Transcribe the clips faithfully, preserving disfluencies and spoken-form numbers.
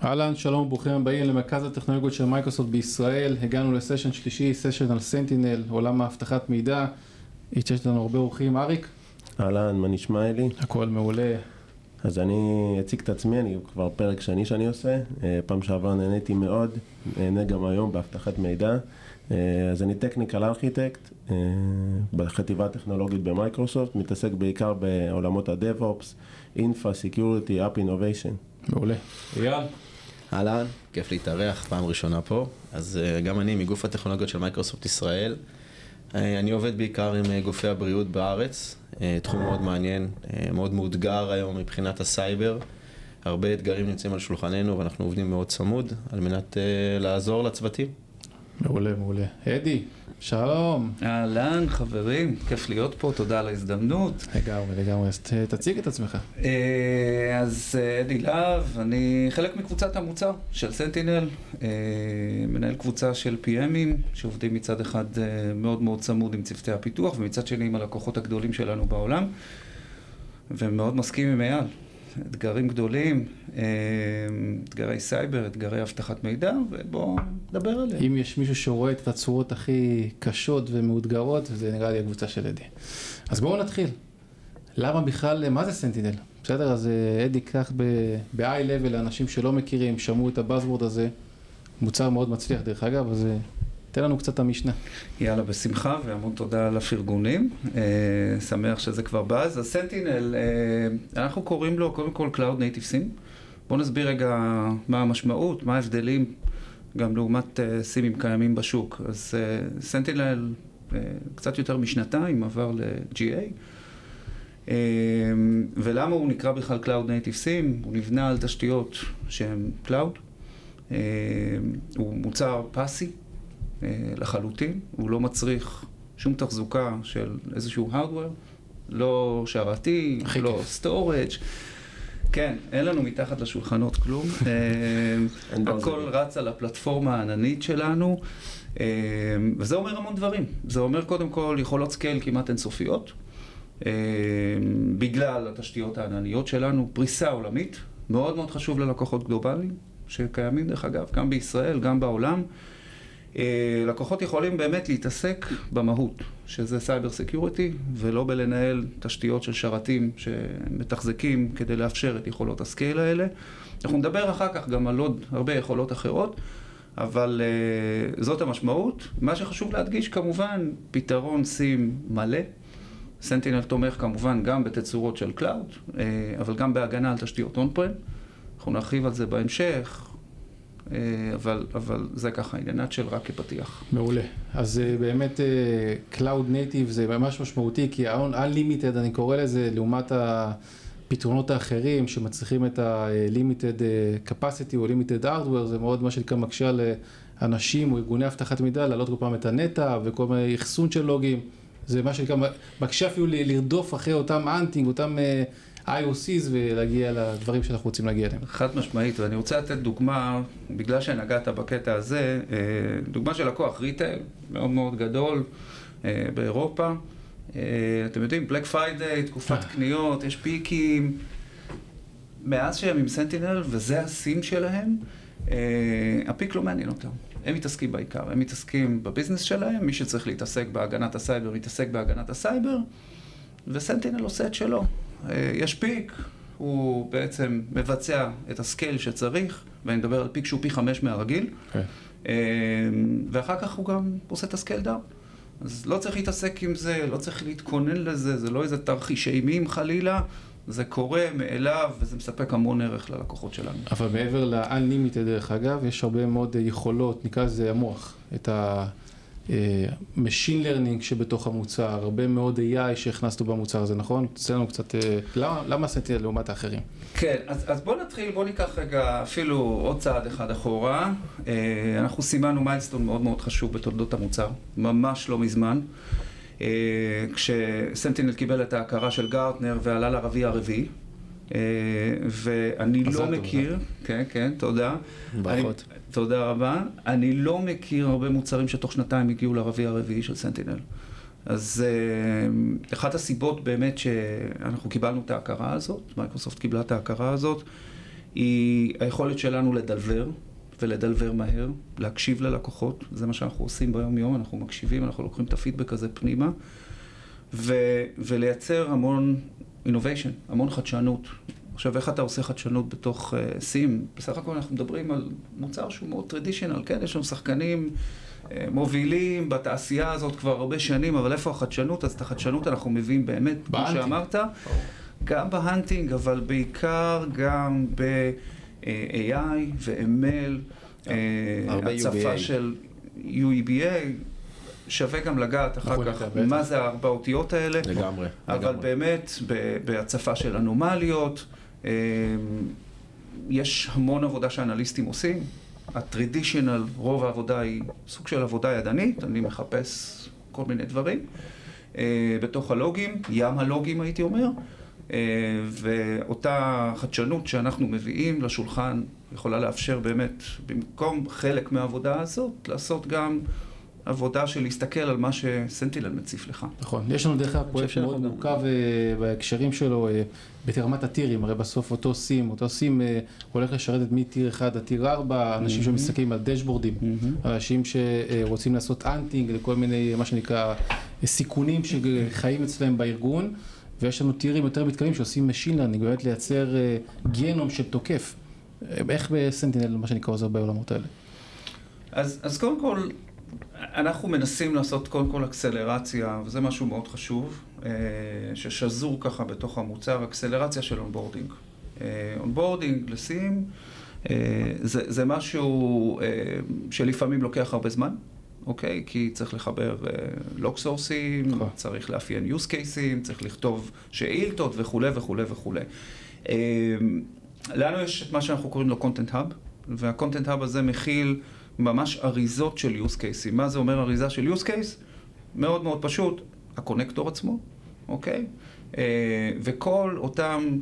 אהלן, שלום, ברוכים הבאים למרכז הטכנולוגיות של מייקרוסופט בישראל. הגענו לסשן שלישי, סשן על סנטינל, עולם האבטחת מידע. יש לנו הרבה אורחים. אריק? אהלן, מה נשמע אלי? הכל מעולה. אז אני אציג את עצמי, אני כבר פרק שני שאני עושה. פעם שעבר נהניתי מאוד, נהנה גם היום באבטחת מידע. אז אני טכניקל ארכיטקט בחטיבה הטכנולוגית במייקרוסופט, מתעסק בעיקר בעולמות ה-DevOps, Infra, Security, App Innovation. מעולה. אייל? אהלן, כיף להתארח, פעם ראשונה פה. אז גם אני מגוף הטכנולוגיות של מייקרוסופט ישראל. אני עובד בעיקר עם גופי הבריאות בארץ, תחום מאוד מעניין, מאוד מאותגר היום מבחינת הסייבר. הרבה אתגרים נמצאים על שולחננו ואנחנו עובדים מאוד צמוד על מנת לעזור לצוותים. מעולה, מעולה. אדי, שלום. אהלן, חברים, כיף להיות פה, תודה על ההזדמנות. לגמרי, לגמרי, אז תציג את עצמך. אז אדי להב, אני חלק מקבוצת המוצר של סנטינל, מנהל קבוצה של פי אמים, שעובדים מצד אחד מאוד מאוד צמוד עם צוותי הפיתוח, ומצד שני עם הלקוחות הגדולים שלנו בעולם, ומאוד מסכים עם אייל. אתגרים גדולים, אתגרי סייבר, אתגרי אבטחת מידע, ובואו נדבר עליהם. אם יש מישהו שרואה את הצורות הכי קשות ומאותגרות, זה נראה לי הקבוצה של אדי. אז בואו נתחיל. למה בכלל, מה זה סנטינל? בסדר, אז אדי קח ב-high level לאנשים שלא מכירים, שמעו את הבאזוורד הזה, מוצר מאוד מצליח דרך אגב, אז תן לנו קצת המשנה. יאללה, בשמחה, והמון תודה על הפרגונים. אה, שמח שזה כבר באז. אז סנטינל, אה, אנחנו קוראים לו קודם כל Cloud Native SIEM. בואו נסביר רגע מה המשמעות, מה ההבדלים, גם לעומת אה, סימים קיימים בשוק. אז אה, סנטינל אה, קצת יותר משנתיים עבר ל-ג'י איי. אה, ולמה הוא נקרא בכלל Cloud Native SIEM? הוא נבנה על תשתיות שהן Cloud. אה, הוא מוצר פאסי. לחלוטין, הוא לא מצריך שום תחזוקה של איזשהו hardware, לא שרתי, לא storage, כן, אין לנו מתחת לשולחנות כלום, הכל רץ על הפלטפורמה העננית שלנו, וזה אומר המון דברים, זה אומר קודם כל יכולות סקייל כמעט אינסופיות, בגלל התשתיות הענניות שלנו, פריסה עולמית, מאוד מאוד חשוב ללקוחות גלובליים, שקיימים דרך אגב, גם בישראל, גם בעולם, לקוחות יכולים באמת להתעסק במהות, שזה סייבר סקיוריטי, ולא בלנהל תשתיות של שרתים שמתחזקים כדי לאפשר את יכולות הסקייל האלה. אנחנו נדבר אחר כך גם על עוד הרבה יכולות אחרות, אבל uh, זאת המשמעות. מה שחשוב להדגיש כמובן, פתרון סים מלא. סנטינל תומך כמובן גם בתצורות של קלאוד, uh, אבל גם בהגנה על תשתיות און-פרם. אנחנו נרחיב על זה בהמשך. אבל, אבל זה ככה, עניינת של רק כפתיח. מעולה. אז באמת Cloud Native זה ממש משמעותי, כי Unlimited, אני קורא לזה, לעומת הפתרונות האחרים שמצריכים את ה-Limited Capacity או Limited Hardware, זה מאוד מה שנקרא מקשה לאנשים או ארגוני אבטחת מידע, להעלות כל פעם את הנטה וכל מיני אחסון של לוגים. זה מה שנקרא מקשה אפילו לרדוף אחרי אותם אנטינג, אותם איי או סיז ולהגיע לדברים שאנחנו רוצים להגיע אליהם. חד משמעית, ואני רוצה לתת דוגמה, בגלל שנגעת בקטע הזה, דוגמה של לקוח ריטייל, מאוד מאוד גדול באירופה. אתם יודעים, בלק פריידיי, תקופת קניות, יש פיקים. מאז שהם עם סנטינל, וזה הסים שלהם, הפיק לא מעניין אותם. הם מתעסקים בעיקר, הם מתעסקים בביזנס שלהם, מי שצריך להתעסק בהגנת הסייבר, מתעסק בהגנת הסייבר, וסנטינל עושה את שלו. יש פיק, הוא בעצם מבצע את הסקייל שצריך, ואני מדבר על פיק שהוא פי חמש מהרגיל, okay. ואחר כך הוא גם עושה את הסקייל דאון. אז לא צריך להתעסק עם זה, לא צריך להתכונן לזה, זה לא איזה תרחיש אימים חלילה, זה קורה מאליו וזה מספק המון ערך ללקוחות שלנו. אבל מעבר ל-Unlimited דרך אגב, יש הרבה מאוד יכולות, נקרא לזה המוח, את ה... Machine Learning שבתוך המוצר, הרבה מאוד איי איי שהכנסנו במוצר הזה, נכון? תצא לנו קצת, למה, למה עשיתי לעומת האחרים? כן, אז, אז בוא נתחיל, בוא ניקח רגע אפילו עוד צעד אחד אחורה. אנחנו סימנו מיילסטון מאוד מאוד חשוב בתולדות המוצר, ממש לא מזמן. כשסנטינל קיבל את ההכרה של גארטנר ועלה לרביע הרביעי, ואני לא מכיר, כן, כן, תודה. ברכות. תודה רבה. אני לא מכיר הרבה מוצרים שתוך שנתיים הגיעו לרביע הרביעי של סנטינל. אז אחת הסיבות באמת שאנחנו קיבלנו את ההכרה הזאת, מייקרוסופט קיבלה את ההכרה הזאת, היא היכולת שלנו לדלבר, ולדלבר מהר, להקשיב ללקוחות, זה מה שאנחנו עושים ביום יום, אנחנו מקשיבים, אנחנו לוקחים את הפידבק הזה פנימה, ו- ולייצר המון innovation, המון חדשנות. עכשיו, איך אתה עושה חדשנות בתוך uh, סים? בסך הכל אנחנו מדברים על מוצר שהוא מאוד טרדישיונל, כן? יש לנו שחקנים uh, מובילים בתעשייה הזאת כבר הרבה שנים, אבל איפה החדשנות? אז את החדשנות אנחנו מביאים באמת, כמו שאמרת, גם בהנטינג, אבל בעיקר גם ב-איי איי ו-אם אל, הצפה של יו אי בי איי, שווה גם לגעת אחר כך מה זה הארבע אותיות האלה. לגמרי. אבל באמת, בהצפה של אנומליות, יש המון עבודה שאנליסטים עושים. הטרדישיונל, רוב העבודה היא סוג של עבודה ידנית, אני מחפש כל מיני דברים. בתוך הלוגים, ים הלוגים הייתי אומר, ואותה חדשנות שאנחנו מביאים לשולחן יכולה לאפשר באמת, במקום חלק מהעבודה הזאת, לעשות גם עבודה של להסתכל על מה שסנטינל מציף לך. נכון, יש לנו דרך הפרויקט מאוד מורכב בהקשרים שלו, ברמת הטירים, הרי בסוף אותו סים, אותו סים הולך לשרת את מטיר אחד עד טיר ארבע, אנשים שמסתכלים על דשבורדים, אנשים שרוצים לעשות אנטינג לכל מיני, מה שנקרא, סיכונים שחיים אצלם בארגון, ויש לנו טירים יותר מתקדמים שעושים משין לרנינג, באמת לייצר גנום של תוקף. איך בסנטינל, מה שנקרא, עוזר בעולמות האלה? אז, אז קודם כל, אנחנו מנסים לעשות קודם כל אקסלרציה, וזה משהו מאוד חשוב, ששזור ככה בתוך המוצר, אקסלרציה של אונבורדינג. אונבורדינג לסים, זה, זה משהו שלפעמים לוקח הרבה זמן, אוקיי? כי צריך לחבר לוג סורסים, צריך לאפיין use cases, צריך לכתוב שאילתות וכו' וכו' וכו'. לנו יש את מה שאנחנו קוראים לו Content Hub, וה-Content Hub הזה מכיל ממש אריזות של use cases. מה זה אומר אריזה של use case? מאוד מאוד פשוט, הקונקטור עצמו, אוקיי? וכל אותם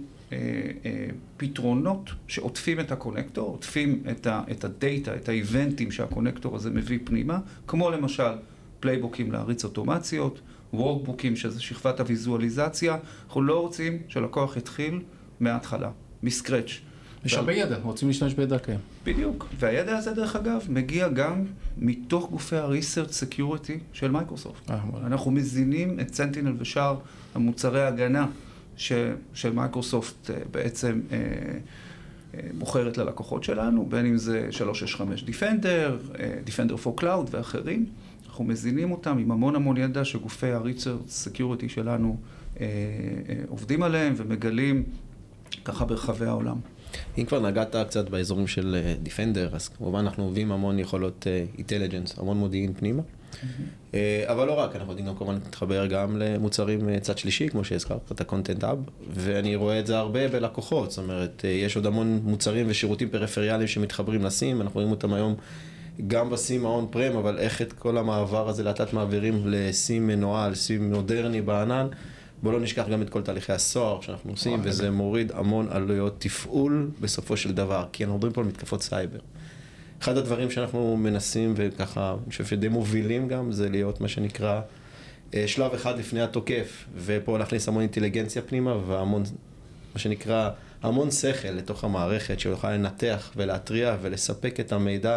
פתרונות שעוטפים את הקונקטור, עוטפים את הדאטה, את האיבנטים שהקונקטור הזה מביא פנימה, כמו למשל פלייבוקים להריץ אוטומציות, וורקבוקים שזה שכבת הוויזואליזציה. אנחנו לא רוצים שלקוח יתחיל מההתחלה, מסקרץ'. יש הרבה ידע, רוצים להשתמש בידע קיים. בדיוק, והידע הזה דרך אגב מגיע גם מתוך גופי ה-Research Security של מייקרוסופט. אנחנו מזינים את סנטינל ושאר המוצרי ההגנה ש, של מייקרוסופט בעצם אה, אה, מוכרת ללקוחות שלנו, בין אם זה שלוש שש חמש Defender, אה, Defender for Cloud ואחרים. אנחנו מזינים אותם עם המון המון ידע שגופי ה-Research Security שלנו אה, אה, עובדים עליהם ומגלים ככה ברחבי העולם. אם כבר נגעת קצת באזורים של Defender, אז כמובן אנחנו מביאים המון יכולות Intelligence, המון מודיעין פנימה. Mm-hmm. אבל לא רק, אנחנו יודעים גם כמובן להתחבר גם למוצרים צד שלישי, כמו שהזכרת, את ה-Content Hub, ואני רואה את זה הרבה בלקוחות, זאת אומרת, יש עוד המון מוצרים ושירותים פריפריאליים שמתחברים לסים, אנחנו רואים אותם היום גם בסים האון פרם, אבל איך את כל המעבר הזה לאט מעבירים לסים מנוהל, סים מודרני בענן, בואו לא נשכח גם את כל תהליכי הסוהר שאנחנו עושים, וזה מוריד המון עלויות תפעול בסופו של דבר, כי אנחנו מדברים פה על מתקפות סייבר. אחד הדברים שאנחנו מנסים, וככה, אני חושב שדי מובילים גם, זה להיות מה שנקרא שלב אחד לפני התוקף, ופה להכניס המון אינטליגנציה פנימה, והמון, מה שנקרא, המון שכל לתוך המערכת, שיוכל לנתח ולהטריע ולספק את המידע,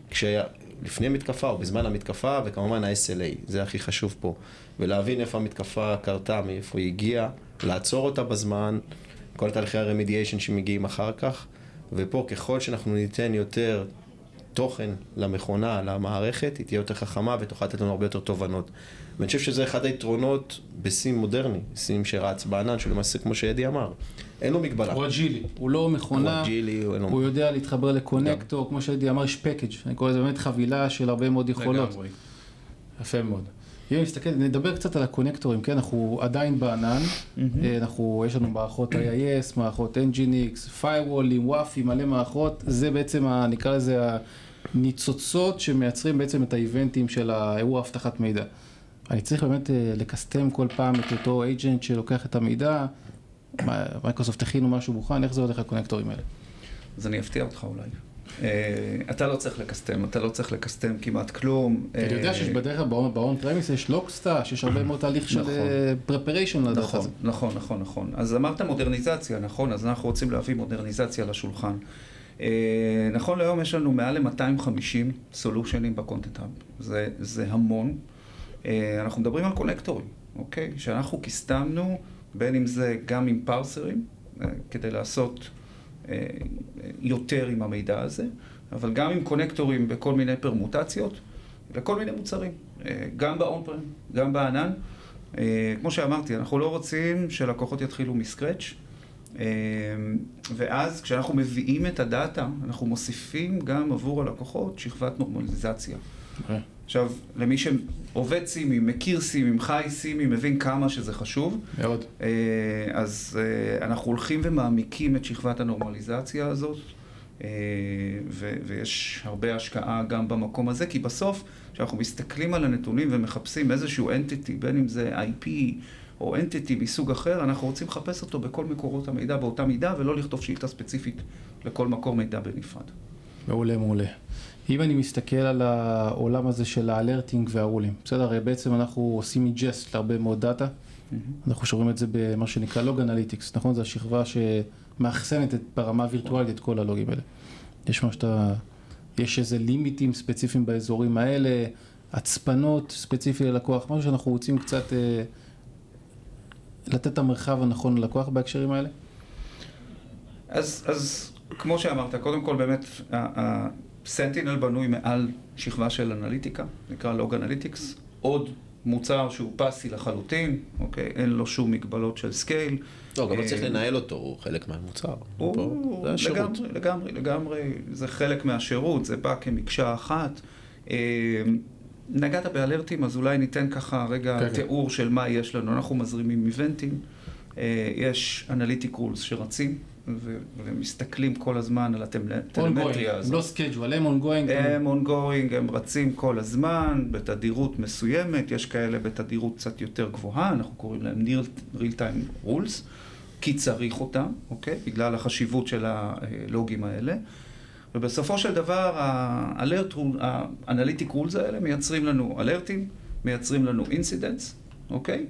כשלפני מתקפה או בזמן המתקפה, וכמובן ה-אס אל איי, זה הכי חשוב פה. ולהבין איפה המתקפה קרתה, מאיפה היא הגיעה, לעצור אותה בזמן, כל תהליכי הרמידיאשן שמגיעים אחר כך, ופה ככל שאנחנו ניתן יותר תוכן למכונה, למערכת, היא תהיה יותר חכמה ותוכל לתת לנו הרבה יותר תובנות. ואני חושב שזה אחד היתרונות בסים מודרני, סים שרץ בענן, שלמעשה כמו שידי אמר, אין לו מגבלה. הוא אג'ילי, הוא לא מכונה, הוא, אג'ילי, הוא, הוא יודע להתחבר לקונקטור, כמו שידי אמר, יש פקאג', אני קורא לזה באמת חבילה של הרבה מאוד יכולות. יפה מאוד. אם נסתכל, נדבר קצת על הקונקטורים, כן, אנחנו עדיין בענן, mm-hmm. אנחנו, יש לנו מערכות איי איי אס, מערכות Nginx, firewall'ים, וואפים, מלא מערכות, זה בעצם, נקרא לזה, הניצוצות שמייצרים בעצם את האיבנטים של האירוע הבטחת מידע. אני צריך באמת לקסטם כל פעם את אותו agent שלוקח את המידע, מייקרוסופט הכינו משהו מוכן, איך זה הולך לקונקטורים האלה? אז אני אפתיע אותך אולי. אתה לא צריך לקסטם, אתה לא צריך לקסטם כמעט כלום. אני יודע שיש בדרך באון פרמיס, יש לוקסטאש, יש הרבה מאוד תהליך של preparation לדרך הזה. נכון, נכון, נכון. אז אמרת מודרניזציה, נכון? אז אנחנו רוצים להביא מודרניזציה לשולחן. נכון, להיום יש לנו מעל ל-מאתיים וחמישים סולושנים בקונטנט האב. זה, זה המון. אנחנו מדברים על קונקטורים, אוקיי? שאנחנו קסטמנו, בין אם זה גם עם פרסרים, כדי לעשות יותר עם המידע הזה, אבל גם עם קונקטורים בכל מיני פרמוטציות, לכל מיני מוצרים. גם באון-פרם, גם בענן. כמו שאמרתי, אנחנו לא רוצים שלקוחות יתחילו מסקרץ', ואז כשאנחנו מביאים את הדאטה, אנחנו מוסיפים גם עבור הלקוחות שכבת נורמליזציה. Okay. עכשיו, למי שעובד סימי, מכיר סימי, חי סימי, מבין כמה שזה חשוב. מאוד. אז אנחנו הולכים ומעמיקים את שכבת הנורמליזציה הזאת, ו- ויש הרבה השקעה גם במקום הזה, כי בסוף, כשאנחנו מסתכלים על הנתונים ומחפשים איזשהו entity, בין אם זה איי פי או entity מסוג אחר, אנחנו רוצים לחפש אותו בכל מקורות המידע באותה מידה, ולא לכתוב שאילתה ספציפית לכל מקור מידע בנפרד. מעולה, מעולה. אם אני מסתכל על העולם הזה של האלרטינג והרולים, בסדר, הרי בעצם אנחנו עושים מג'סט להרבה מאוד דאטה, mm-hmm. אנחנו שומרים את זה במה שנקרא לוג אנליטיקס, נכון? זו השכבה שמאחסנת את ברמה וירטואלית את כל הלוגים האלה. יש מה שאתה, יש איזה לימיטים ספציפיים באזורים האלה, הצפנות ספציפי ללקוח, משהו שאנחנו רוצים קצת אה, לתת את המרחב הנכון ללקוח בהקשרים האלה? אז, אז כמו שאמרת, קודם כל באמת, סנטינל בנוי מעל שכבה של אנליטיקה, נקרא לוג אנליטיקס, עוד מוצר שהוא פאסי לחלוטין, אוקיי, אין לו שום מגבלות של סקייל. לא, גם לא צריך לנהל אותו, הוא חלק מהמוצר. הוא לגמרי, לגמרי, לגמרי, זה חלק מהשירות, זה בא כמקשה אחת. נגעת באלרטים, אז אולי ניתן ככה רגע תיאור של מה יש לנו. אנחנו מזרימים איבנטים, יש אנליטיק רולס שרצים, ומסתכלים כל הזמן על הטלמטריה הזאת. הם לא סקייג'ואל, הם אונגוינג. הם אונגוינג, הם רצים כל הזמן, בתדירות מסוימת, יש כאלה בתדירות קצת יותר גבוהה, אנחנו קוראים להם real time rules, כי צריך אותם, אוקיי? בגלל החשיבות של הלוגים האלה. ובסופו של דבר, האנליטיק רולס האלה מייצרים לנו אלרטים, מייצרים לנו אינסידנטס, אוקיי?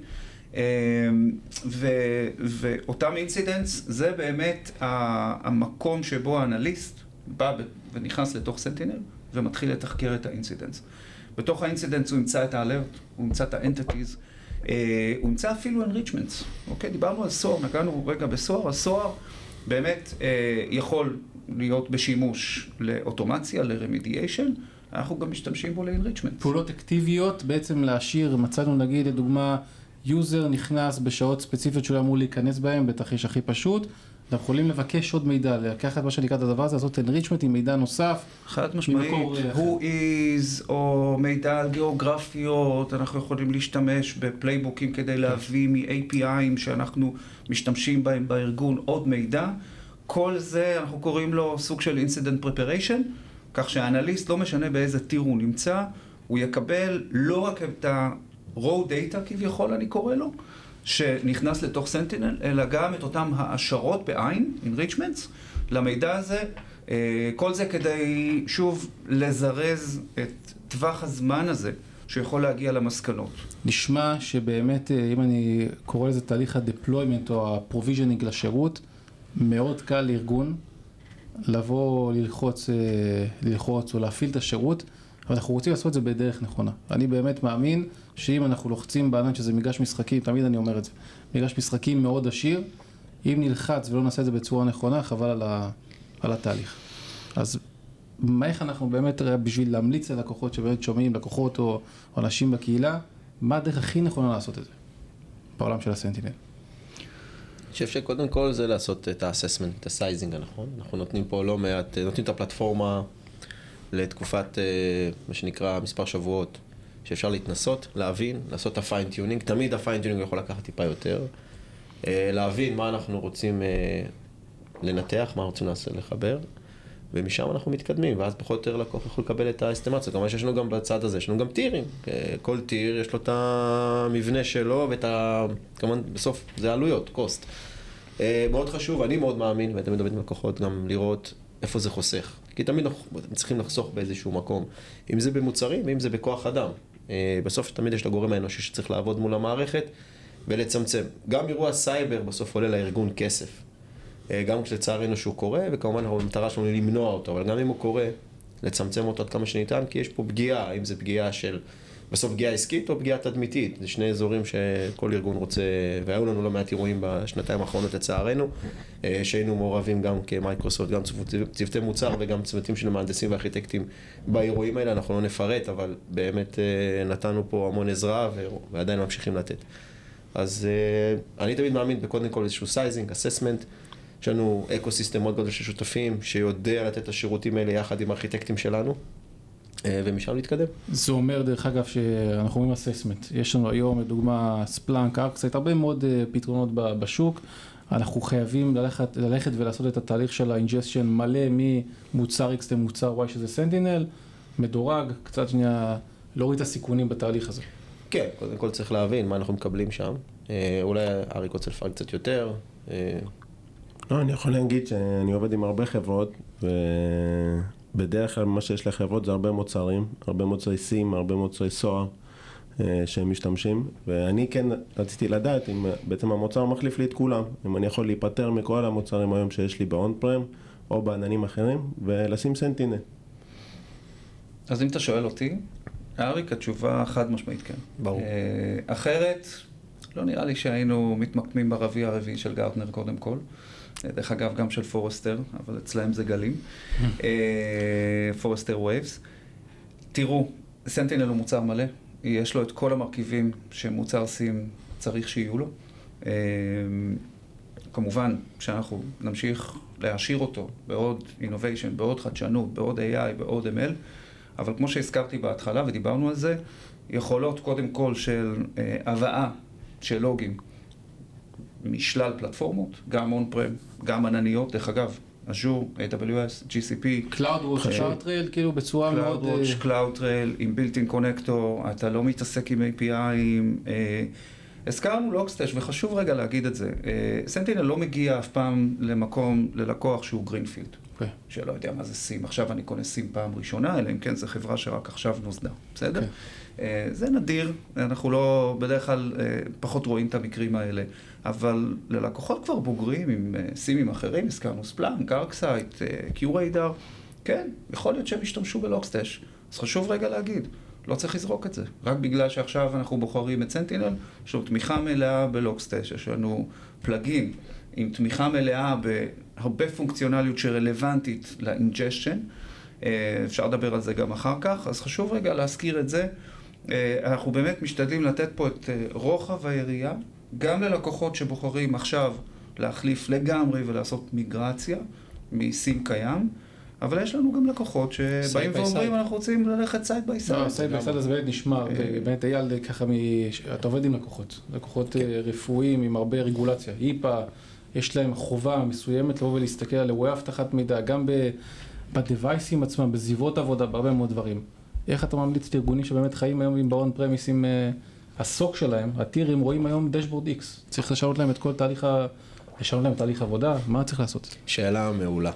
ו- ואותם אינסידנטס זה באמת המקום שבו האנליסט בא ונכנס לתוך סנטינל ומתחיל לתחקר את האינסידנטס. בתוך האינסידנטס הוא ימצא את האלרט, הוא ימצא את האנטיטיז, הוא ימצא אפילו enrichments. אוקיי? דיברנו על סוהר, נגענו רגע בסוהר, הסוהר באמת יכול להיות בשימוש לאוטומציה, לרמידיאשן, אנחנו גם משתמשים בו ל-enrichment. פעולות אקטיביות, בעצם להשאיר, מצאנו נגיד לדוגמה, יוזר נכנס בשעות ספציפיות שהוא אמור להיכנס בהם, בתרחיש הכי פשוט, אנחנו יכולים לבקש עוד מידע, לקחת מה שנקרא את הדבר הזה, לעשות enrichment עם מידע נוסף. חד משמעית, who is, או מידע על גיאוגרפיות, אנחנו יכולים להשתמש בפלייבוקים כדי להביא מ-איי פי אי'ים שאנחנו משתמשים בהם בארגון עוד מידע. כל זה, אנחנו קוראים לו סוג של incident preparation, כך שהאנליסט לא משנה באיזה טיר הוא נמצא, הוא יקבל לא רק את ה-raw data כביכול אני קורא לו, שנכנס לתוך סנטינל, אלא גם את אותם העשרות בעין, enrichments, למידע הזה, כל זה כדי שוב לזרז את טווח הזמן הזה שיכול להגיע למסקנות. נשמע שבאמת, אם אני קורא לזה תהליך ה-deployment או ה-provisioning לשירות, מאוד קל לארגון לבוא ללחוץ, ללחוץ או להפעיל את השירות, אבל אנחנו רוצים לעשות את זה בדרך נכונה. אני באמת מאמין שאם אנחנו לוחצים בענן שזה מגרש משחקים, תמיד אני אומר את זה, מגרש משחקים מאוד עשיר, אם נלחץ ולא נעשה את זה בצורה נכונה, חבל על, ה, על התהליך. אז מה איך אנחנו באמת, בשביל להמליץ ללקוחות שבאמת שומעים, לקוחות או, או אנשים בקהילה, מה הדרך הכי נכונה לעשות את זה בעולם של הסנטינל? אני חושב שקודם כל זה לעשות את האססמנט, את הסייזינג הנכון. אנחנו נותנים פה לא מעט, נותנים את הפלטפורמה לתקופת, מה שנקרא, מספר שבועות, שאפשר להתנסות, להבין, לעשות את הפיינטיונינג. תמיד הפיינטיונינג יכול לקחת טיפה יותר. להבין מה אנחנו רוצים לנתח, מה רוצים לחבר, ומשם אנחנו מתקדמים, ואז פחות או יותר לקוח יכול לקבל את האסטימציה. כלומר, יש לנו גם בצד הזה, יש לנו גם טירים. כל טיר יש לו את המבנה שלו, ואת ה... כמובן, בסוף זה עלויות, קוסט. מאוד חשוב, אני מאוד מאמין, ואתם מדברים עם לקוחות, גם לראות איפה זה חוסך. כי תמיד אנחנו צריכים לחסוך באיזשהו מקום, אם זה במוצרים ואם זה בכוח אדם. בסוף תמיד יש לגורם האנושי שצריך לעבוד מול המערכת ולצמצם. גם אירוע סייבר בסוף עולה לארגון כסף. גם כשלצערנו שהוא קורה, וכמובן המטרה שלנו היא למנוע אותו, אבל גם אם הוא קורה, לצמצם אותו עד כמה שניתן, כי יש פה פגיעה, אם זה פגיעה של, בסוף פגיעה עסקית או פגיעה תדמיתית. זה שני אזורים שכל ארגון רוצה, והיו לנו לא מעט אירועים בשנתיים האחרונות לצערנו, שהיינו מעורבים גם כמייקרוסופט, גם צוותי מוצר וגם צוותים של מהנדסים וארכיטקטים באירועים האלה, אנחנו לא נפרט, אבל באמת נתנו פה המון עזרה ועדיין ממשיכים לתת. אז אני תמיד מאמין בקודם כל איזשהו סייזינג, אססמנט, יש לנו אקוסיסטם מאוד גדול של שותפים, שיודע לתת את השירותים האלה יחד עם הארכיטקטים שלנו, ומשם להתקדם. זה אומר דרך אגב שאנחנו אומרים אססמנט. יש לנו היום לדוגמה ספלנק, ארקסייט, הרבה מאוד פתרונות בשוק. אנחנו חייבים ללכת, ללכת ולעשות את התהליך של האינג'סשן מלא ממוצר X למוצר Y שזה סנטינל, מדורג, קצת שנייה להוריד את הסיכונים בתהליך הזה. כן, קודם כל צריך להבין מה אנחנו מקבלים שם. אולי אריק רוצה לפרק קצת יותר. לא, אני יכול להגיד שאני עובד עם הרבה חברות, ובדרך כלל מה שיש לחברות זה הרבה מוצרים, הרבה מוצרי סים, הרבה מוצרי סוהר שהם משתמשים, ואני כן רציתי לדעת אם בעצם המוצר מחליף לי את כולם, אם אני יכול להיפטר מכל המוצרים היום שיש לי באון פרם או בעננים אחרים, ולשים סנטינל. אז אם אתה שואל אותי, אריק, התשובה חד משמעית כן. ברור. אחרת, לא נראה לי שהיינו מתמקמים ברביע הרביעי של גרטנר קודם כל. דרך אגב, גם של פורסטר, אבל אצלהם זה גלים. פורסטר ווייבס. תראו, סנטינל הוא מוצר מלא. יש לו את כל המרכיבים שמוצר סים צריך שיהיו לו. כמובן, כשאנחנו נמשיך להעשיר אותו בעוד innovation, בעוד חדשנות, בעוד איי איי, בעוד אם אל, אבל כמו שהזכרתי בהתחלה ודיברנו על זה, יכולות קודם כל של הבאה של לוגים משלל פלטפורמות, גם און-פרם, גם ענניות, דרך אגב, Azure, איי דאבליו אס, ג'י סי פי. CloudWatch, CloudTrail, כאילו בצורה מאוד... CloudWatch, CloudTrail, עם built-in connector, אתה לא מתעסק עם איי פי איי, הזכרנו לוגסטש, וחשוב רגע להגיד את זה. סנטינל לא מגיע אף פעם למקום, ללקוח שהוא גרינפילד, okay. שלא יודע מה זה סים. עכשיו אני קונה סים פעם ראשונה, אלא אם כן זו חברה שרק עכשיו נוסדה, בסדר? Okay. זה נדיר, אנחנו לא, בדרך כלל פחות רואים את המקרים האלה, אבל ללקוחות כבר בוגרים עם סימים אחרים, הזכרנו ספלנק, ארקסייט, קיוריידר, כן, יכול להיות שהם ישתמשו בלוגסטש. אז חשוב רגע להגיד, לא צריך לזרוק את זה. רק בגלל שעכשיו אנחנו בוחרים את סנטינל, יש לנו תמיכה מלאה בלוגסטש, יש לנו פלגים עם תמיכה מלאה בהרבה פונקציונליות שרלוונטית לאינג'שן, אפשר לדבר על זה גם אחר כך, אז חשוב רגע להזכיר את זה. אנחנו באמת משתדלים לתת פה את רוחב היריעה, גם ללקוחות שבוחרים עכשיו להחליף לגמרי ולעשות מיגרציה מסים קיים, אבל יש לנו גם לקוחות שבאים ואומרים, אנחנו רוצים ללכת סייד ביי סייד. לא, סייד ביי סייד אז באמת נשמע, באמת אייל ככה, אתה עובד עם לקוחות, לקוחות רפואיים עם הרבה רגולציה, היפה, יש להם חובה מסוימת לבוא ולהסתכל על אירועי אבטחת מידע, גם בדווייסים עצמם, בזיבות עבודה, בהרבה מאוד דברים. איך אתה ממליץ לארגונים שבאמת חיים היום עם באון פרמיס, עם הסוק שלהם, הטירים רואים היום דשבורד X, צריך לשנות להם את כל תהליך, לשנות להם תהליך עבודה, מה צריך לעשות? שאלה מעולה.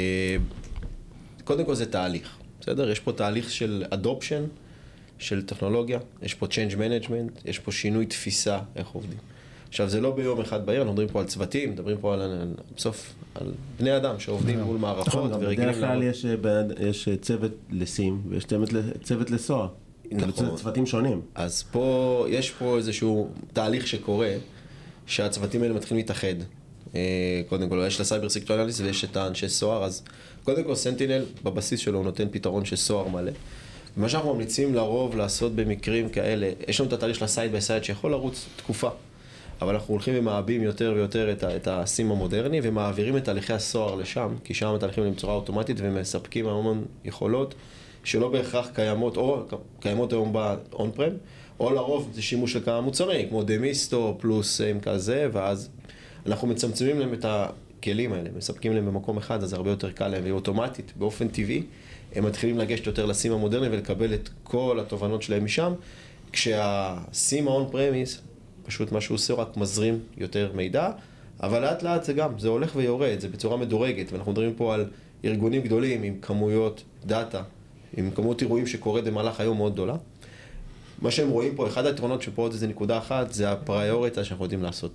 קודם כל זה תהליך, בסדר? יש פה תהליך של adoption, של טכנולוגיה, יש פה change management, יש פה שינוי תפיסה, איך עובדים. עכשיו, זה לא ביום אחד בעיר, אנחנו מדברים פה על צוותים, מדברים פה על, בסוף, על בני אדם שעובדים מול מערכות ורגילים... בדרך כלל יש, יש צוות לסים ויש צוות לסוהר. נכון. צוותים שונים. אז פה, יש פה איזשהו תהליך שקורה, שהצוותים האלה מתחילים להתאחד. קודם כל, יש לסייבר סקטור אנליסט ויש את האנשי סוהר, אז קודם כל סנטינל בבסיס שלו הוא נותן פתרון של סוהר מלא. ומה שאנחנו ממליצים לרוב לעשות במקרים כאלה, יש לנו את התהליך של הסייד ביי סייד שיכול לרוץ תקופה, אבל אנחנו הולכים ומעבים יותר ויותר את, את הסים המודרני ומעבירים את תהליכי הסוהר לשם, כי שם התהליכים הם בצורה אוטומטית ומספקים המון יכולות שלא בהכרח קיימות, או קיימות היום באון פרם, או לרוב זה שימוש של כמה מוצרים, כמו דמיסטו פלוס סיים כזה, ואז אנחנו מצמצמים להם את הכלים האלה, מספקים להם במקום אחד, אז זה הרבה יותר קל להם, ואוטומטית, באופן טבעי, הם מתחילים לגשת יותר לסים המודרני ולקבל את כל התובנות שלהם משם, כשהסים האון פרמיס, פשוט מה שהוא עושה רק מזרים יותר מידע, אבל לאט לאט זה גם, זה הולך ויורד, זה בצורה מדורגת, ואנחנו מדברים פה על ארגונים גדולים עם כמויות דאטה, עם כמות אירועים שקורית במהלך היום מאוד גדולה. מה שהם רואים פה, אחד היתרונות שפה עוד איזה נקודה אחת, זה הפריוריטה שאנחנו יודעים לעשות.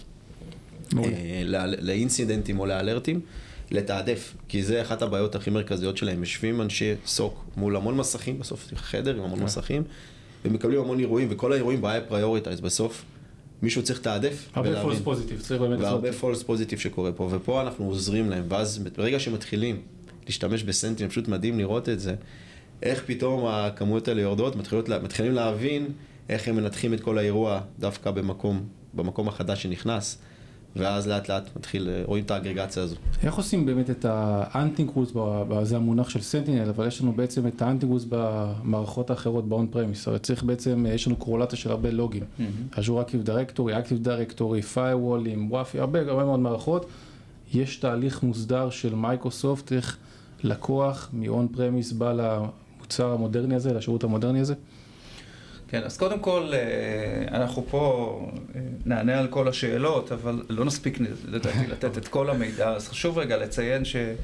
לאינסידנטים או לאלרטים, לתעדף, כי זה אחת הבעיות הכי מרכזיות שלהם. יושבים אנשי סוק מול המון מסכים, בסוף חדר עם המון מסכים, ומקבלים המון אירועים, וכל האירועים בעיה פריוריטייז בסוף. מישהו צריך לתעדף הרבה פולס פוזיטיב, צריך באמת לעשות. והרבה פולס פוזיטיב שקורה פה, ופה אנחנו עוזרים להם, ואז ברגע שמתחילים להשתמש בסנטינל, פשוט מדהים לראות את זה, איך פתאום הכמויות האלה יורדות, מתחילים להבין איך הם מנתחים את כל האירוע דווקא במקום, במקום החדש שנכנס, ואז לאט לאט מתחיל, רואים את האגרגציה הזו. איך עושים באמת את האנטינגרוס, זה המונח של סנטינל, אבל יש לנו בעצם את האנטינגרוס במערכות האחרות באון פרמיס, אבל צריך בעצם, יש לנו קורולציה של הרבה לוגים, Azure Active Directory, Active Directory, Firewall'ים, וואפי, הרבה, הרבה מאוד מערכות, יש תהליך מוסדר של מייקרוסופט, איך לקוח מאון פרמיס בא למוצר המודרני הזה, לשירות המודרני הזה? כן, אז קודם כל, אנחנו פה נענה על כל השאלות, אבל לא נספיק לדעתי לתת את כל המידע, אז חשוב רגע לציין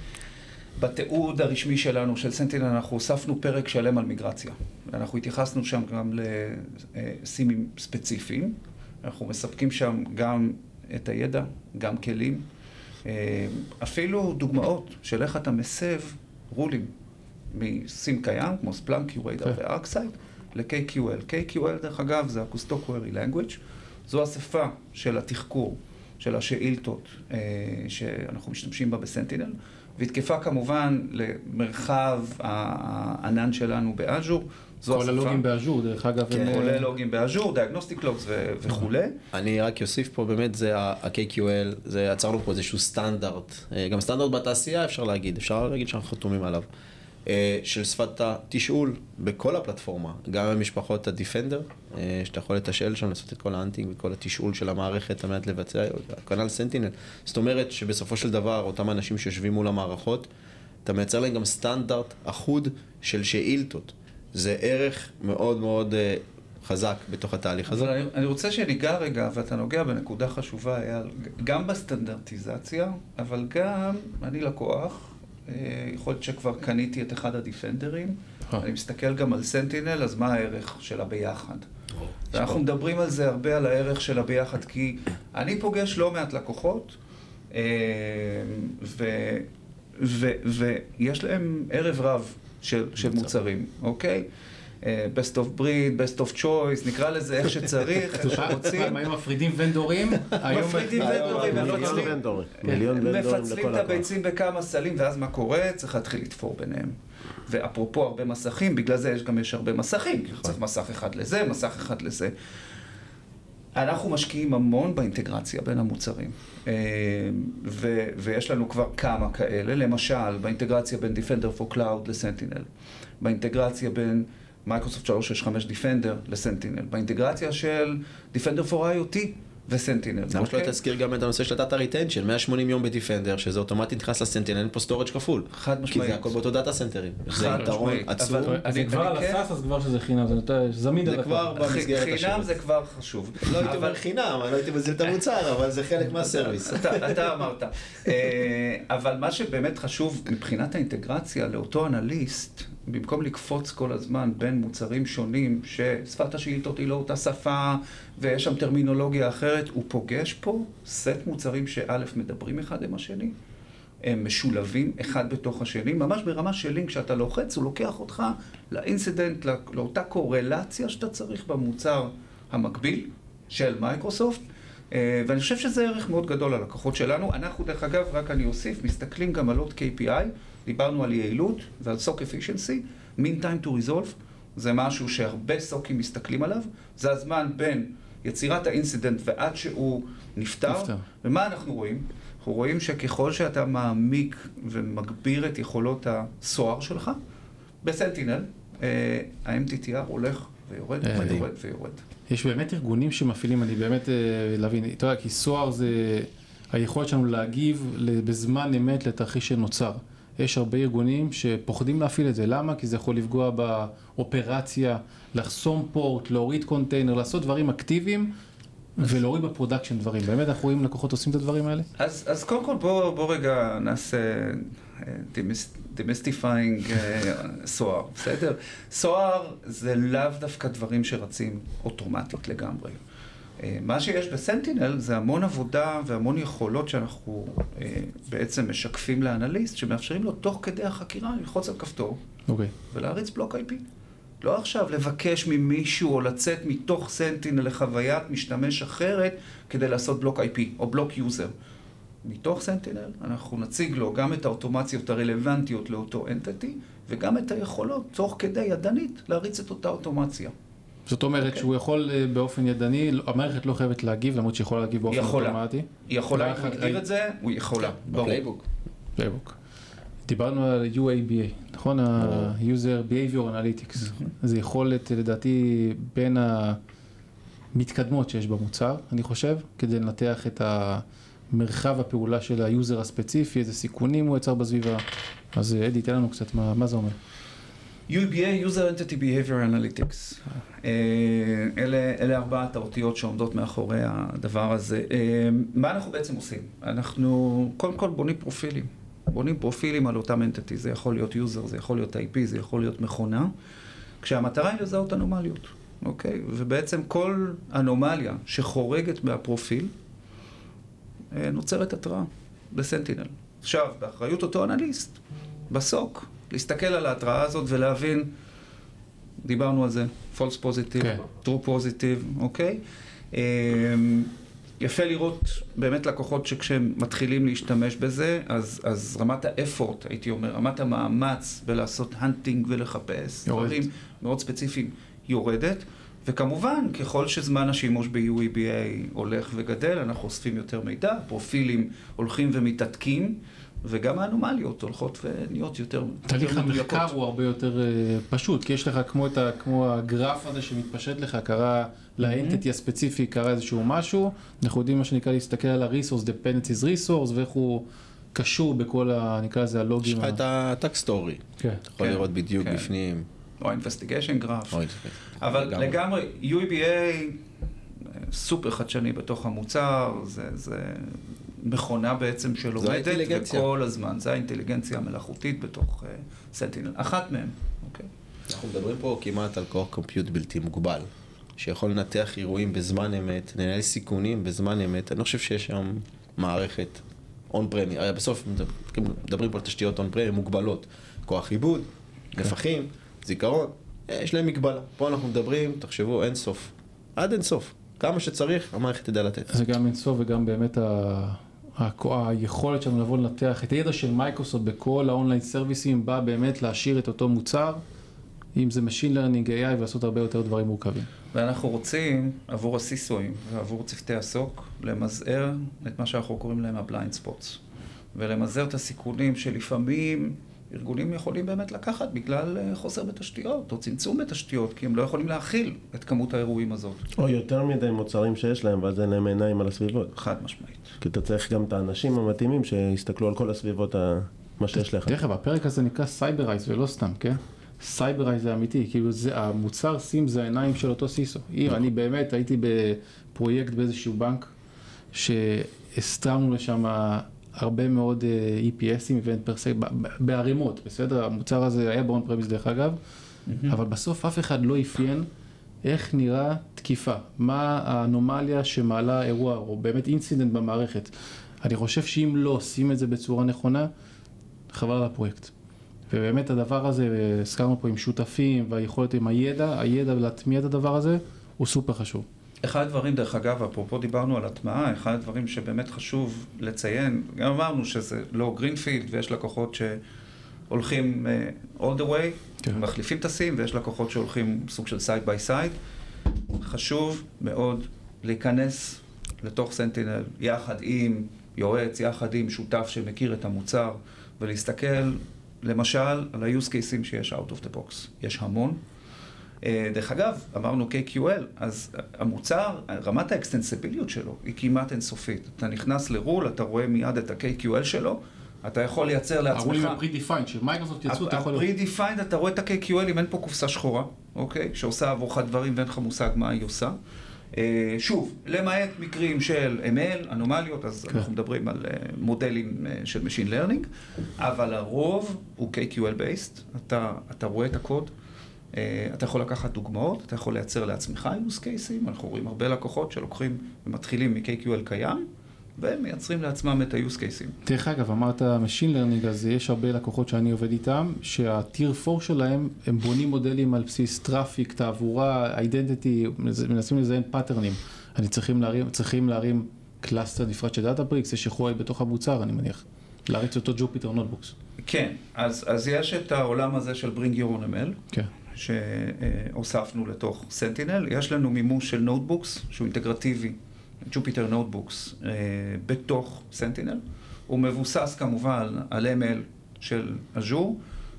שבתיעוד הרשמי שלנו של סנטינל אנחנו הוספנו פרק שלם על מיגרציה. אנחנו התייחסנו שם גם לסימים ספציפיים, אנחנו מספקים שם גם את הידע, גם כלים, אפילו דוגמאות של איך אתה מסב רולים מסים קיים, כמו ספלאנק, יוריידר וארקסייט, ל-קיי קיו אל. קיי קיו אל, דרך אגב, זה ה-Custo Query Language. זו השפה של התחקור, של השאילתות אה, שאנחנו משתמשים בה בסנטינל, והתקפה כמובן למרחב הענן שלנו באז'ור. כל הלוגים באז'ור, דרך אגב. כן, כולל לוגים באז'ור, Diagnostic Logs וכו'. אני רק אוסיף פה, באמת, זה ה-קיי קיו אל, זה יצרנו פה איזשהו סטנדרט, גם סטנדרט בתעשייה אפשר להגיד, אפשר להגיד שאנחנו חתומים עליו. של שפת התשאול בכל הפלטפורמה, גם במשפחות הדיפנדר, שאתה יכול לתשאל שם, לעשות את כל האנטינג וכל התשאול של המערכת, המעט לבצע, כנ"ל סנטינל. זאת אומרת שבסופו של דבר, אותם אנשים שיושבים מול המערכות, אתה מייצר להם גם סטנדרט אחוד של שאילתות. זה ערך מאוד מאוד חזק בתוך התהליך הזה. אני, אני רוצה שניגע רגע, ואתה נוגע בנקודה חשובה, היה גם בסטנדרטיזציה, אבל גם אני לקוח, יכול להיות שכבר קניתי את אחד הדיפנדרים, אני מסתכל גם על סנטינל, אז מה הערך שלה ביחד? ואנחנו מדברים על זה הרבה, על הערך שלה ביחד, כי אני פוגש לא מעט לקוחות, ויש להם ערב רב של מוצרים, אוקיי? best of breed, best of choice, נקרא לזה איך שצריך, איך שרוצים. היום מפרידים ונדורים. מפרידים ונדורים. מיליון ונדורים. מיליון ונדורים לכל מפצלים את הביצים בכמה סלים, ואז מה קורה? צריך להתחיל לתפור ביניהם. ואפרופו הרבה מסכים, בגלל זה יש גם יש הרבה מסכים. צריך מסך אחד לזה, מסך אחד לזה. אנחנו משקיעים המון באינטגרציה בין המוצרים. ויש לנו כבר כמה כאלה, למשל, באינטגרציה בין Defender for Cloud לסנטינל. באינטגרציה בין מייקרוסופט שלוש שש חמש דיפנדר לסנטינל, באינטגרציה של דיפנדר פור איי או טי וסנטינל. למה שלא תזכיר גם את הנושא של דאטה ריטנשן, מאה ושמונים יום בדיפנדר, שזה אוטומטית נכנס לסנטינל, אין פה סטורג' כפול. חד משמעית. כי זה הכל באותו דאטה סנטרים. זה יתרון עצום. אז כבר על הסאס, אז כבר שזה חינם, זה זמין זה כבר במסגרת השירות. חינם זה כבר חשוב. לא הייתי אומר חינם, אני לא הייתי מזיל את המוצר, אבל זה חלק מהסרוויס. אתה אמרת. אבל מה שבאמת חשוב מבחינת האינטגרציה לאותו אנליסט, במקום לקפוץ כל הזמן בין מוצרים שונים, ששפת השאילתות היא לא אותה שפה, ויש שם טרמינולוגיה אחרת, הוא פוגש פה סט מוצרים שא' מדברים אחד עם השני, הם משולבים אחד בתוך השני, ממש ברמה של לינק שאתה לוחץ, הוא לוקח אותך לאינסידנט, לאותה קורלציה שאתה צריך במוצר המקביל של מייקרוסופט, ואני חושב שזה ערך מאוד גדול על לקוחות שלנו. אנחנו, דרך אגב, רק אני אוסיף, מסתכלים גם על עוד קיי פי איי, דיברנו על יעילות ועל סוק אפישנסי, mean time to resolve, זה משהו שהרבה סוקים מסתכלים עליו, זה הזמן בין יצירת האינסידנט ועד שהוא נפטר, נפטר. ומה אנחנו רואים? אנחנו רואים שככל שאתה מעמיק ומגביר את יכולות הסוהר שלך, בסנטינל, ה-אם טי טי אר הולך ויורד ויורד ויורד. יש באמת ארגונים שמפעילים, אני באמת להבין, אתה יודע, כי סוהר זה היכולת שלנו להגיב בזמן אמת לתרחיש שנוצר. יש הרבה ארגונים שפוחדים להפעיל את זה. למה? כי זה יכול לפגוע באופרציה, לחסום פורט, להוריד קונטיינר, לעשות דברים אקטיביים, ולהוריד בפרודקשן דברים. באמת אנחנו רואים לקוחות עושים את הדברים האלה? אז, אז קודם כל בוא, בוא רגע נעשה דמיסטיפיינג סוהר, בסדר? סוהר זה לאו דווקא דברים שרצים אוטומטית לגמרי. מה שיש בסנטינל זה המון עבודה והמון יכולות שאנחנו בעצם משקפים לאנליסט, שמאפשרים לו תוך כדי החקירה ללחוץ על כפתור okay. ולהריץ בלוק איי פי. לא עכשיו לבקש ממישהו או לצאת מתוך סנטינל לחוויית משתמש אחרת כדי לעשות בלוק איי פי או בלוק יוזר. מתוך סנטינל אנחנו נציג לו גם את האוטומציות הרלוונטיות לאותו אנטיטי וגם את היכולות תוך כדי ידנית להריץ את אותה אוטומציה. זאת אומרת okay. שהוא יכול באופן ידני, המערכת לא חייבת להגיב, למרות שיכולה להגיב באופן אוטומטי. היא יכולה, אם הוא מגדיר את זה, הוא יכולה. בפלייבוק. פלייבוק. דיברנו על יו איי בי איי, נכון? ה-User Behavior Analytics. זה יכולת, לדעתי, בין המתקדמות שיש במוצר, אני חושב, כדי לנתח את המרחב הפעולה של היוזר הספציפי, איזה סיכונים הוא יצר בסביבה. אז אדי, תן לנו קצת, מה, מה זה אומר? יו איי בי איי, User Entity Behavior Analytics. אלה, אלה ארבעת האותיות שעומדות מאחורי הדבר הזה. מה אנחנו בעצם עושים? אנחנו קודם כל בונים פרופילים. בונים פרופילים על אותם אנטיטי. זה יכול להיות יוזר, זה יכול להיות איי פי, זה יכול להיות מכונה. כשהמטרה היא לזהות אנומליות. אוקיי? ובעצם כל אנומליה שחורגת מהפרופיל נוצרת התראה בסנטינל. עכשיו, באחריות אותו אנליסט, בסוק, להסתכל על ההתראה הזאת ולהבין, דיברנו על זה, false positive, okay. true positive, אוקיי? יפה לראות באמת לקוחות שכשהם מתחילים להשתמש בזה, אז, אז רמת האפורט, הייתי אומר, רמת המאמץ בלעשות הנטינג ולחפש, דברים מאוד ספציפיים, יורדת. וכמובן, ככל שזמן השימוש ב-יו איי בי איי הולך וגדל, אנחנו אוספים יותר מידע, פרופילים הולכים ומתעתקים, וגם האנומליות הולכות ונהיות יותר מדויקות. תהליך המחקר הוא הרבה יותר פשוט, כי יש לך כמו, את ה, כמו הגרף הזה שמתפשט לך, קרה לאנטיטי הספציפי, קרה איזשהו משהו, אנחנו יודעים מה שנקרא להסתכל על ה-resource, dependencies resource, ואיך הוא קשור בכל, ה, נקרא לזה, הלוגים. יש לך את ה-tag story, אתה יכול לראות בדיוק בפנים. או investigation graph. אבל לגמרי, יו איי בי איי סופר חדשני בתוך המוצר, זה, זה מכונה בעצם שלומדת וכל הזמן. זה האינטליגנציה המלאכותית בתוך סנטינל. אחת מהם, אוקיי. אנחנו מדברים פה כמעט על כוח קומפיוט בלתי מוגבל, שיכול לנתח אירועים בזמן אמת, לנהל סיכונים בזמן אמת. אני לא חושב שיש שם מערכת און-פרמי. הרי בסוף מדברים פה על תשתיות און-פרמי מוגבלות. כוח עיבוד, נפחים, זיכרון, יש להם מגבלה. פה אנחנו מדברים, תחשבו, אין סוף. עד אין סוף. כמה שצריך, המערכת תדע לתת. זה גם אין סוף וגם באמת ה... היכולת שלנו לבוא לנתח את הידע של מייקרוסופט בכל האונליין סרוויסים, בא באמת להשאיר את אותו מוצר, אם זה Machine Learning, איי איי, ולעשות הרבה יותר דברים מורכבים. ואנחנו רוצים, עבור הסיסואים ועבור צוותי הסוק, למזער את מה שאנחנו קוראים להם ה-blind spots. ולמזער את הסיכונים שלפעמים ארגונים יכולים באמת לקחת בגלל חוסר בתשתיות או צמצום בתשתיות, כי הם לא יכולים להכיל את כמות האירועים הזאת. או יותר מדי מוצרים שיש להם, ואז אין להם עיניים על הסביבות. חד משמעית. כי אתה צריך גם את האנשים המתאימים שיסתכלו על כל הסביבות, מה שיש לך. דרך אגב, הפרק הזה נקרא סייברייז ולא סתם, כן? סייברייז זה אמיתי, כאילו זה, המוצר סים זה העיניים של אותו סיסו. אם אני באמת הייתי בפרויקט באיזשהו בנק, שהסתרנו לשם הרבה מאוד אי פי אסים, בערימות, בסדר? המוצר הזה היה באון פרמיס דרך אגב, אבל בסוף אף אחד לא אפיין איך נראה תקיפה, מה האנומליה שמעלה אירוע, או באמת אינסידנט במערכת. אני חושב שאם לא עושים את זה בצורה נכונה, חבל על הפרויקט. ובאמת הדבר הזה, הזכרנו פה עם שותפים, והיכולת עם הידע, הידע להטמיע את הדבר הזה, הוא סופר חשוב. אחד הדברים, דרך אגב, אפרופו דיברנו על הטמעה, אחד הדברים שבאמת חשוב לציין, גם אמרנו שזה לא גרינפילד, ויש לקוחות שהולכים uh, all the way, כן. מחליפים את הסים, ויש לקוחות שהולכים סוג של side by side. חשוב מאוד להיכנס לתוך סנטינל, יחד עם יועץ, יחד עם שותף שמכיר את המוצר, ולהסתכל, למשל, על ה-use cases שיש out of the box. יש המון. דרך אגב, אמרנו קיי קיו אל, אז המוצר, רמת האקסטנסיביליות שלו היא כמעט אינסופית. אתה נכנס לרול, אתה רואה מיד את ה-קיי קיו אל שלו, אתה יכול לייצר לעצמך... הרולים ה-Predefined, שמייקרוסופט יצאו, אתה יכול... ה-Predefined, אתה רואה את ה-קיי קיו אל, אם אין פה קופסה שחורה, אוקיי? שעושה עבורך דברים ואין לך מושג מה היא עושה. שוב, למעט מקרים של אם אל, אנומליות, אז אנחנו מדברים על מודלים של Machine Learning, אבל הרוב הוא קיי קיו אל based, אתה, אתה רואה את הקוד, אתה יכול לקחת דוגמאות, אתה יכול לייצר לעצמך use cases, אנחנו רואים הרבה לקוחות שלוקחים ומתחילים מ-קיי קיו אל קיים, והם מייצרים לעצמם את ה-use cases. דרך אגב, אמרת Machine Learning, אז יש הרבה לקוחות שאני עובד איתם, שה-Tier פור שלהם, הם בונים מודלים על בסיס טראפיק, תעבורה, identity, מנסים לזיין פאטרנים. אני צריכים להרים, צריכים להרים קלאסטר נפרד של דאטה-בריקס, יש יכולת בתוך המוצר, אני מניח, להריץ אותו ג'ופיטר נוטבוקס. כן, אז, אז יש את העולם הזה של Bring Your Own אם אל, כן. שהוספנו לתוך Sentinel. יש לנו מימוש של נוטבוקס, שהוא אינטגרטיבי, ג'ופיטר נוטבוקס, בתוך Sentinel. הוא מבוסס כמובן על אם אל של Azure,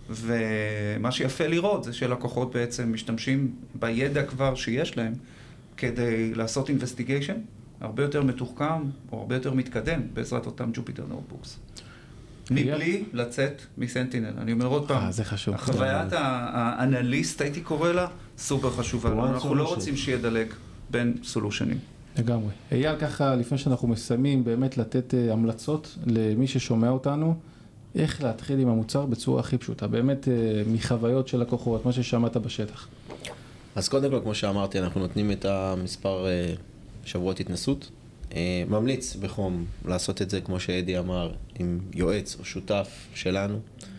ומה שיפה לראות זה שלקוחות בעצם משתמשים בידע כבר שיש להם, כדי לעשות investigation, הרבה יותר מתוחכם, או הרבה יותר מתקדם, בעזרת אותם ג'ופיטר נוטבוקס. מבלי לצאת מסנטינל. אני אומר עוד פעם, זה חשוב. החוויית האנליסט, הייתי קורא לה, סופר חשובה. אנחנו לא רוצים שידלג בין סולושנים. לגמרי. אייל, ככה, לפני שאנחנו מסיימים, באמת לתת המלצות למי ששומע אותנו, איך להתחיל עם המוצר בצורה הכי פשוטה. באמת מחוויות של לקוחות, מה ששמעת בשטח. אז קודם כל, כמו שאמרתי, אנחנו נותנים את המספר שבועות התנסות. ממליץ בחום לעשות את זה, כמו שאדי אמר, עם יועץ או שותף שלנו.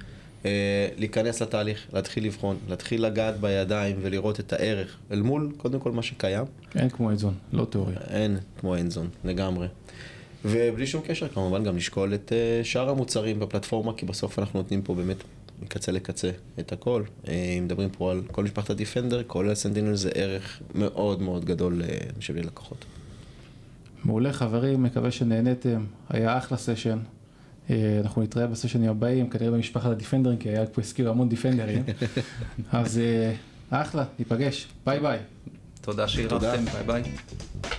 להיכנס לתהליך, להתחיל לבחון, להתחיל לגעת בידיים ולראות את הערך אל מול, קודם כל, מה שקיים. אין כמו אנזון, לא תיאוריה. אין כמו אנזון, לגמרי. ובלי שום קשר, כמובן, גם לשקול את שאר המוצרים בפלטפורמה, כי בסוף אנחנו נותנים פה באמת מקצה לקצה את הכל. אם מדברים פה על כל משפחת הדיפנדר, כל הסנטינל זה ערך מאוד מאוד גדול בשביל לקוחות. מעולה חברים, מקווה שנהנתם, היה אחלה סשן. אנחנו נתראה בסשנים הבאים, כנראה במשפחת הדיפנדרים, כי היה פה הזכיר המון דיפנדרים. אז אחלה, ניפגש, ביי ביי. תודה שאירחתם, ביי ביי.